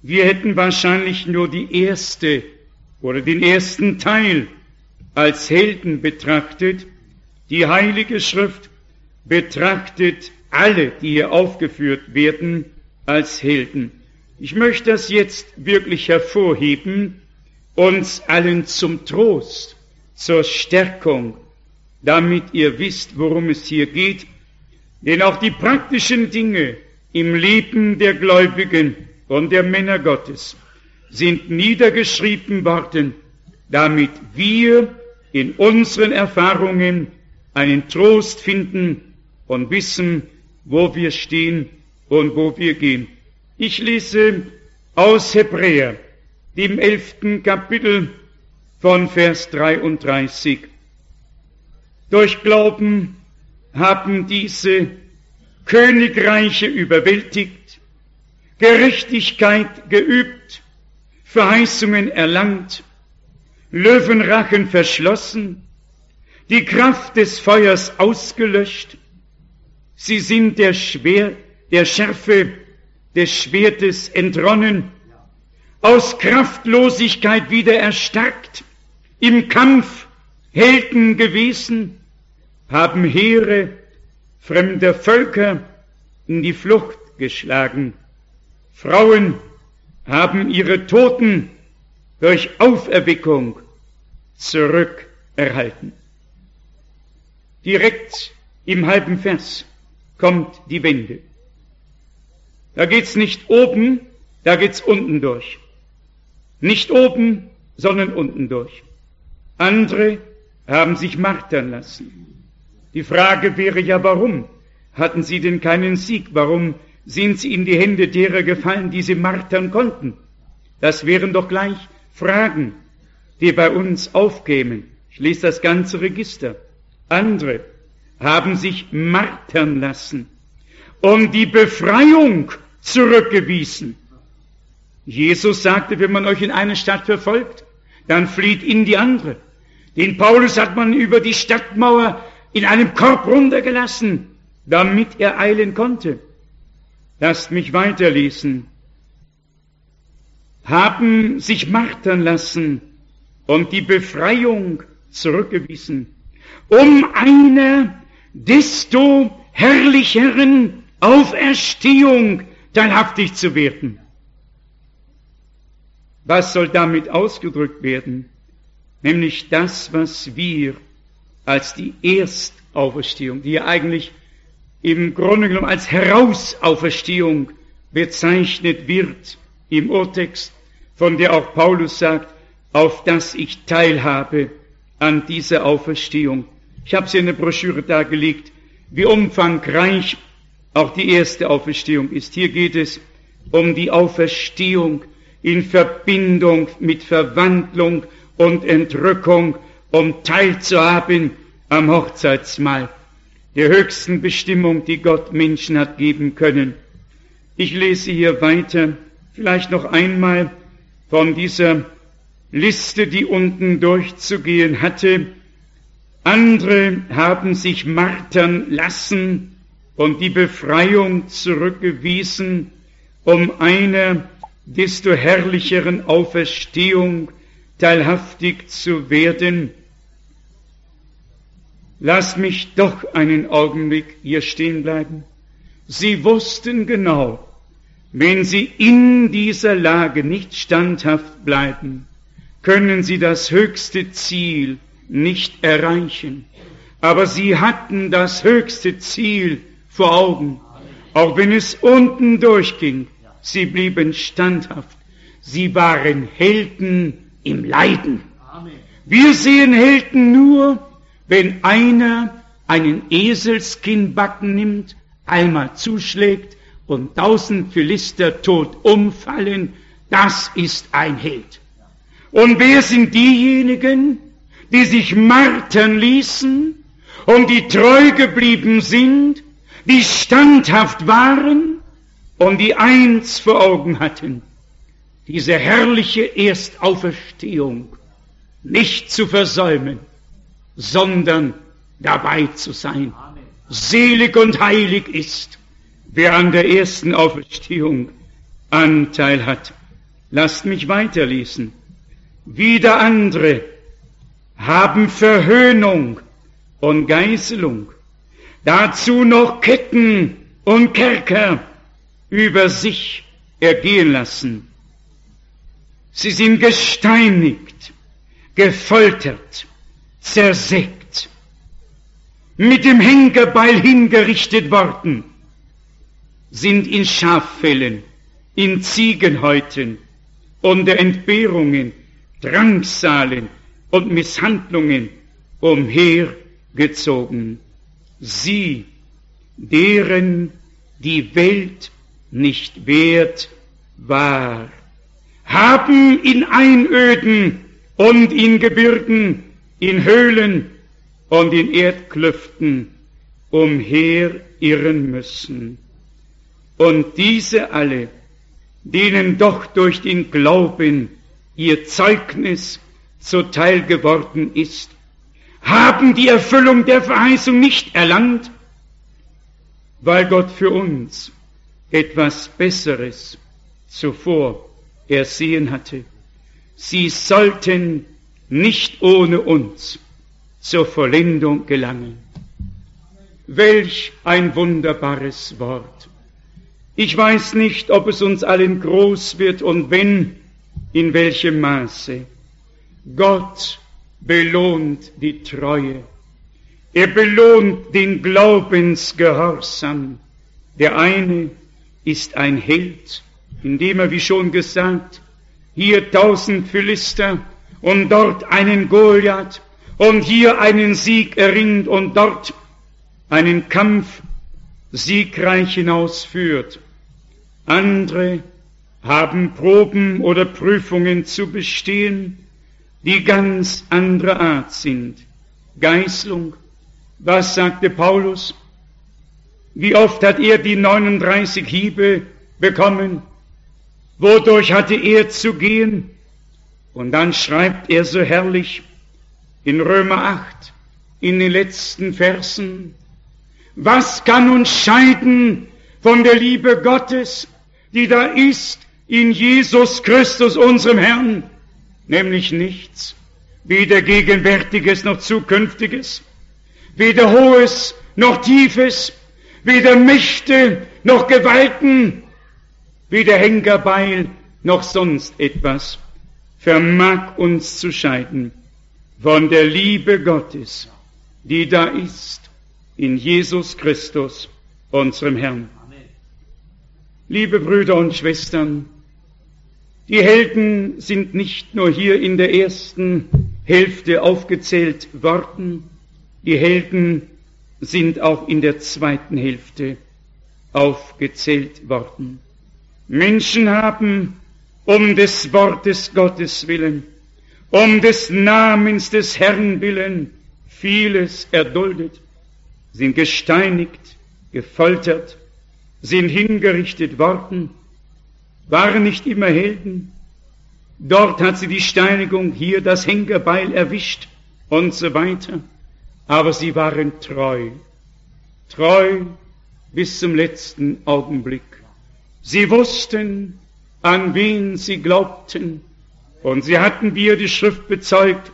Wir hätten wahrscheinlich nur die erste oder den ersten Teil als Helden betrachtet. Die Heilige Schrift betrachtet alle, die hier aufgeführt werden, als Helden. Ich möchte das jetzt wirklich hervorheben, uns allen zum Trost, zur Stärkung, damit ihr wisst, worum es hier geht. Denn auch die praktischen Dinge im Leben der Gläubigen und der Männer Gottes sind niedergeschrieben worden, damit wir in unseren Erfahrungen einen Trost finden und wissen, wo wir stehen und wo wir gehen. Ich lese aus Hebräer, dem elften Kapitel von Vers dreiunddreißig. Durch Glauben haben diese Königreiche überwältigt, Gerechtigkeit geübt, Verheißungen erlangt, Löwenrachen verschlossen, die Kraft des Feuers ausgelöscht. Sie sind der, Schwer, der Schärfe des Schwertes entronnen, aus Kraftlosigkeit wieder erstarkt, im Kampf Helden gewesen, haben Heere fremder Völker in die Flucht geschlagen. Frauen haben ihre Toten durch Auferweckung zurückerhalten. Direkt im halben Vers kommt die Wende. Da geht's nicht oben, da geht's unten durch. Nicht oben, sondern unten durch. Andere haben sich martern lassen. Die Frage wäre ja, warum hatten sie denn keinen Sieg? Warum sind sie in die Hände derer gefallen, die sie martern konnten? Das wären doch gleich Fragen, die bei uns aufkämen. Ich lese das ganze Register. Andere haben sich martern lassen, um die Befreiung zurückgewiesen. Jesus sagte, wenn man euch in eine Stadt verfolgt, dann flieht in die andere. Den Paulus hat man über die Stadtmauer in einem Korb runtergelassen, damit er eilen konnte. Lasst mich weiterlesen. Haben sich martern lassen und die Befreiung zurückgewiesen, um einer desto herrlicheren Auferstehung teilhaftig zu werden. Was soll damit ausgedrückt werden? Nämlich das, was wir als die Erstauferstehung, die ja eigentlich im Grunde genommen als Herausauferstehung bezeichnet wird im Urtext, von der auch Paulus sagt, auf dass ich teilhabe an dieser Auferstehung. Ich habe sie in der Broschüre dargelegt, wie umfangreich auch die erste Auferstehung ist. Hier geht es um die Auferstehung in Verbindung mit Verwandlung und Entrückung, um teilzuhaben am Hochzeitsmahl, der höchsten Bestimmung, die Gott Menschen hat geben können. Ich lese hier weiter, vielleicht noch einmal von dieser Liste, die unten durchzugehen hatte. Andere haben sich martern lassen und die Befreiung zurückgewiesen, um einer desto herrlicheren Auferstehung teilhaftig zu werden. Lass mich doch einen Augenblick hier stehen bleiben. Sie wussten genau, wenn sie in dieser Lage nicht standhaft bleiben, können sie das höchste Ziel nicht erreichen. Aber sie hatten das höchste Ziel vor Augen. Auch wenn es unten durchging, sie blieben standhaft. Sie waren Helden im Leiden. Wir sehen Helden nur, wenn einer einen Eselskinnbacken nimmt, einmal zuschlägt und tausend Philister tot umfallen. Das ist ein Held. Und wer sind diejenigen, die sich martern ließen und die treu geblieben sind, die standhaft waren und die eins vor Augen hatten, diese herrliche Erstauferstehung nicht zu versäumen, sondern dabei zu sein. Selig und heilig ist, wer an der ersten Auferstehung Anteil hat. Lasst mich weiterlesen. Wieder andere haben Verhöhnung und Geißelung, dazu noch Ketten und Kerker über sich ergehen lassen. Sie sind gesteinigt, gefoltert, zersägt, mit dem Henkerbeil hingerichtet worden, sind in Schaffellen, in Ziegenhäuten, unter Entbehrungen, Drangsalen und Misshandlungen umhergezogen. Sie, deren die Welt nicht wert war, haben in Einöden und in Gebirgen, in Höhlen und in Erdklüften umherirren müssen. Und diese alle, denen doch durch den Glauben ihr Zeugnis zuteil geworden ist, haben die Erfüllung der Verheißung nicht erlangt, weil Gott für uns etwas Besseres zuvor ersehen hatte. Sie sollten nicht ohne uns zur Vollendung gelangen. Welch ein wunderbares Wort! Ich weiß nicht, ob es uns allen groß wird und wenn, in welchem Maße. Gott belohnt die Treue. Er belohnt den Glaubensgehorsam. Der eine ist ein Held, indem er, wie schon gesagt, hier tausend Philister und dort einen Goliath und hier einen Sieg erringt und dort einen Kampf siegreich hinausführt. Andere haben Proben oder Prüfungen zu bestehen, die ganz anderer Art sind. Geißlung, was sagte Paulus? Wie oft hat er die neununddreißig Hiebe bekommen? Wodurch hatte er zu gehen? Und dann schreibt er so herrlich in Römer acht, in den letzten Versen, was kann uns scheiden von der Liebe Gottes, die da ist in Jesus Christus, unserem Herrn? Nämlich nichts, weder Gegenwärtiges noch Zukünftiges, weder Hohes noch Tiefes, weder Mächte noch Gewalten, weder Henkerbeil noch sonst etwas vermag uns zu scheiden von der Liebe Gottes, die da ist in Jesus Christus, unserem Herrn. Liebe Brüder und Schwestern, die Helden sind nicht nur hier in der ersten Hälfte aufgezählt worden, die Helden sind auch in der zweiten Hälfte aufgezählt worden. Menschen haben um des Wortes Gottes willen, um des Namens des Herrn willen vieles erduldet, sind gesteinigt, gefoltert, sind hingerichtet worden, waren nicht immer Helden. Dort hat sie die Steinigung, hier das Henkerbeil erwischt und so weiter. Aber sie waren treu, treu bis zum letzten Augenblick. Sie wussten, an wen sie glaubten, und sie hatten, wie ihr die Schrift bezeugt,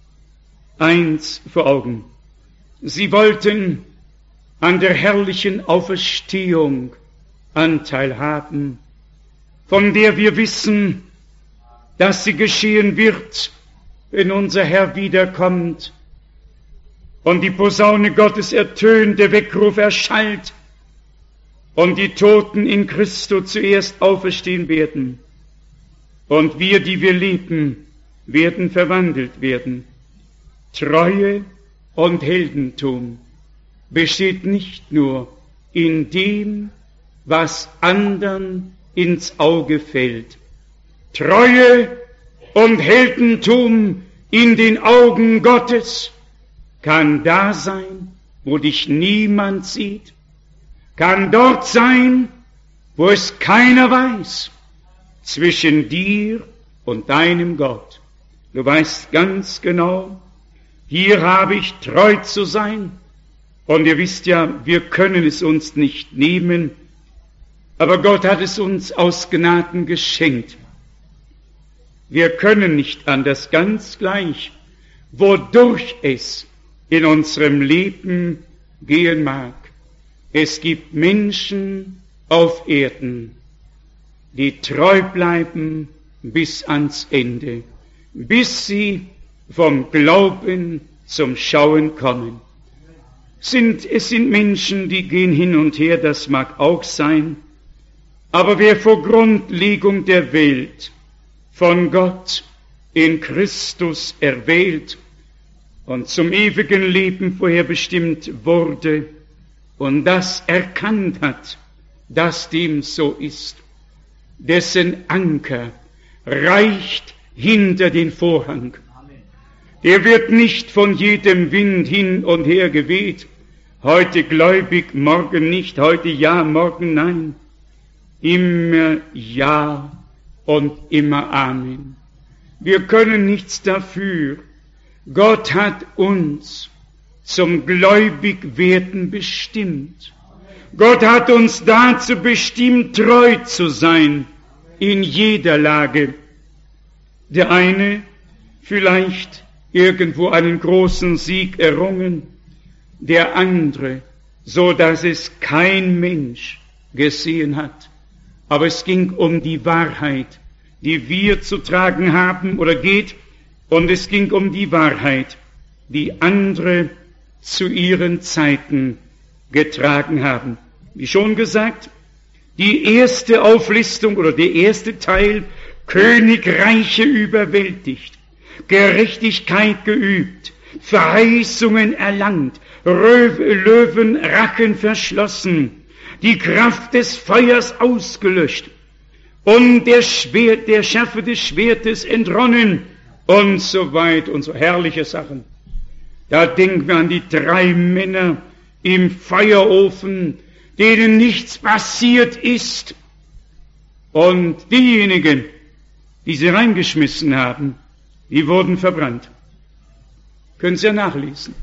eins vor Augen. Sie wollten an der herrlichen Auferstehung Anteil haben, von der wir wissen, dass sie geschehen wird, wenn unser Herr wiederkommt und die Posaune Gottes ertönt, der Weckruf erschallt und die Toten in Christo zuerst auferstehen werden und wir, die wir leben, werden verwandelt werden. Treue und Heldentum besteht nicht nur in dem, was anderen ins Auge fällt. Treue und Heldentum in den Augen Gottes kann da sein, wo dich niemand sieht, kann dort sein, wo es keiner weiß, zwischen dir und deinem Gott. Du weißt ganz genau, hier habe ich treu zu sein, und ihr wisst ja, wir können es uns nicht nehmen, aber Gott hat es uns aus Gnaden geschenkt. Wir können nicht anders, ganz gleich, wodurch es in unserem Leben gehen mag. Es gibt Menschen auf Erden, die treu bleiben bis ans Ende, bis sie vom Glauben zum Schauen kommen. Sind, es sind Menschen, die gehen hin und her, das mag auch sein, aber wer vor Grundlegung der Welt von Gott in Christus erwählt und zum ewigen Leben vorherbestimmt wurde und das erkannt hat, dass dem so ist, dessen Anker reicht hinter den Vorhang. Er wird nicht von jedem Wind hin und her geweht, heute gläubig, morgen nicht, heute ja, morgen nein. Immer ja und immer Amen. Wir können nichts dafür. Gott hat uns zum Gläubigwerden bestimmt. Gott hat uns dazu bestimmt, treu zu sein in jeder Lage. Der eine vielleicht irgendwo einen großen Sieg errungen, der andere, so dass es kein Mensch gesehen hat. Aber es ging um die Wahrheit, die wir zu tragen haben oder geht, und es ging um die Wahrheit, die andere zu ihren Zeiten getragen haben. Wie schon gesagt, die erste Auflistung oder der erste Teil, Königreiche überwältigt, Gerechtigkeit geübt, Verheißungen erlangt, Löwen Rachen verschlossen, die Kraft des Feuers ausgelöscht und der Schwert, der Schärfe des Schwertes entronnen und so weit und so herrliche Sachen. Da denken wir an die drei Männer im Feuerofen, denen nichts passiert ist, und diejenigen, die sie reingeschmissen haben, die wurden verbrannt. Können Sie ja nachlesen.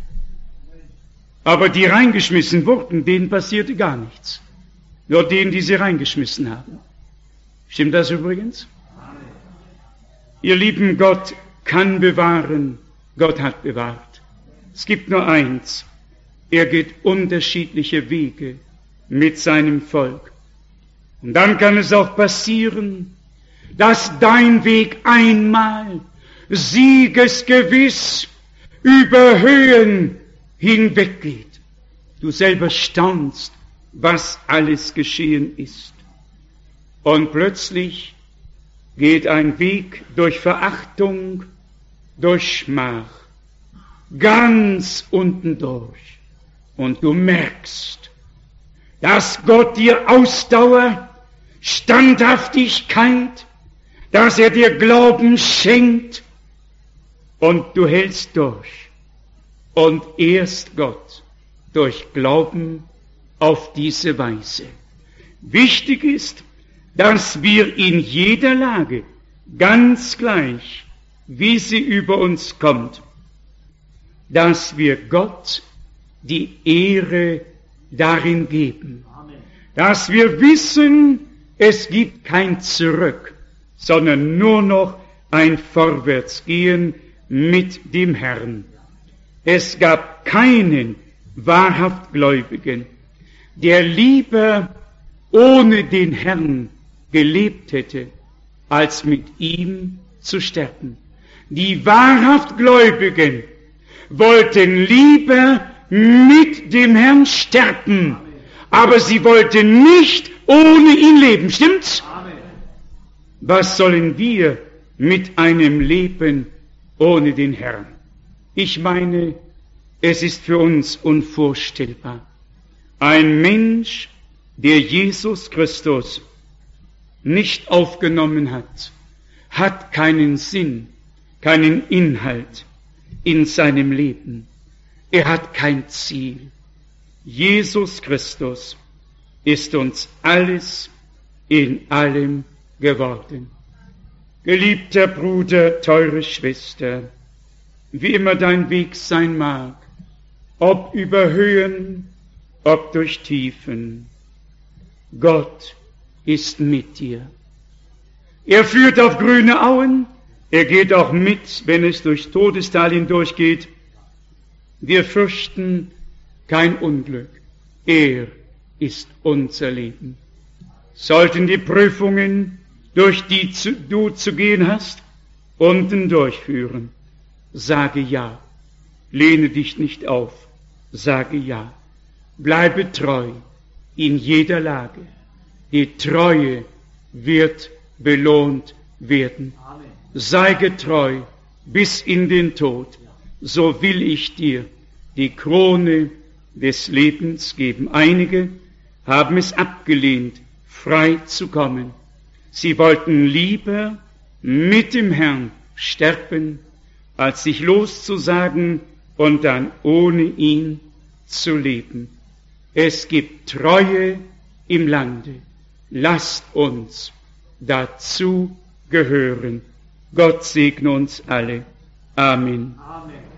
Aber die reingeschmissen wurden, denen passierte gar nichts. Nur denen, die sie reingeschmissen haben. Stimmt das übrigens? Ihr lieben, Gott kann bewahren. Gott hat bewahrt. Es gibt nur eins. Er geht unterschiedliche Wege mit seinem Volk. Und dann kann es auch passieren, dass dein Weg einmal siegesgewiss über Höhen hinweggeht. Du selber staunst, was alles geschehen ist. Und plötzlich geht ein Weg durch Verachtung, durch Schmach, ganz unten durch. Und du merkst, dass Gott dir Ausdauer, Standhaftigkeit, dass er dir Glauben schenkt, und du hältst durch und ehrst Gott durch Glauben auf diese Weise. Wichtig ist, dass wir in jeder Lage, ganz gleich, wie sie über uns kommt, dass wir Gott die Ehre darin geben. Dass wir wissen, es gibt kein Zurück, sondern nur noch ein Vorwärtsgehen mit dem Herrn. Es gab keinen wahrhaft Gläubigen, der lieber ohne den Herrn gelebt hätte, als mit ihm zu sterben. Die wahrhaft Gläubigen wollten lieber mit dem Herrn sterben, aber sie wollten nicht ohne ihn leben. Stimmt's? Was sollen wir mit einem Leben ohne den Herrn? Ich meine, es ist für uns unvorstellbar. Ein Mensch, der Jesus Christus nicht aufgenommen hat, hat keinen Sinn, keinen Inhalt in seinem Leben. Er hat kein Ziel. Jesus Christus ist uns alles in allem geworden. Geliebter Bruder, teure Schwester, wie immer dein Weg sein mag, ob über Höhen, ob durch Tiefen, Gott ist mit dir. Er führt auf grüne Auen, Er geht auch mit, wenn es durch Todestal hindurchgeht. Wir fürchten kein Unglück. Er ist unser Leben. Sollten die Prüfungen, durch die du zu gehen hast, unten durchführen, sage ja. Lehne dich nicht auf, sage ja. Bleibe treu in jeder Lage. Die Treue wird belohnt werden. Amen. Sei getreu bis in den Tod, so will ich dir die Krone des Lebens geben. Einige haben es abgelehnt, frei zu kommen. Sie wollten lieber mit dem Herrn sterben, als sich loszusagen und dann ohne ihn zu leben. Es gibt Treue im Lande. Lasst uns dazu gehören. Gott segne uns alle. Amen. Amen.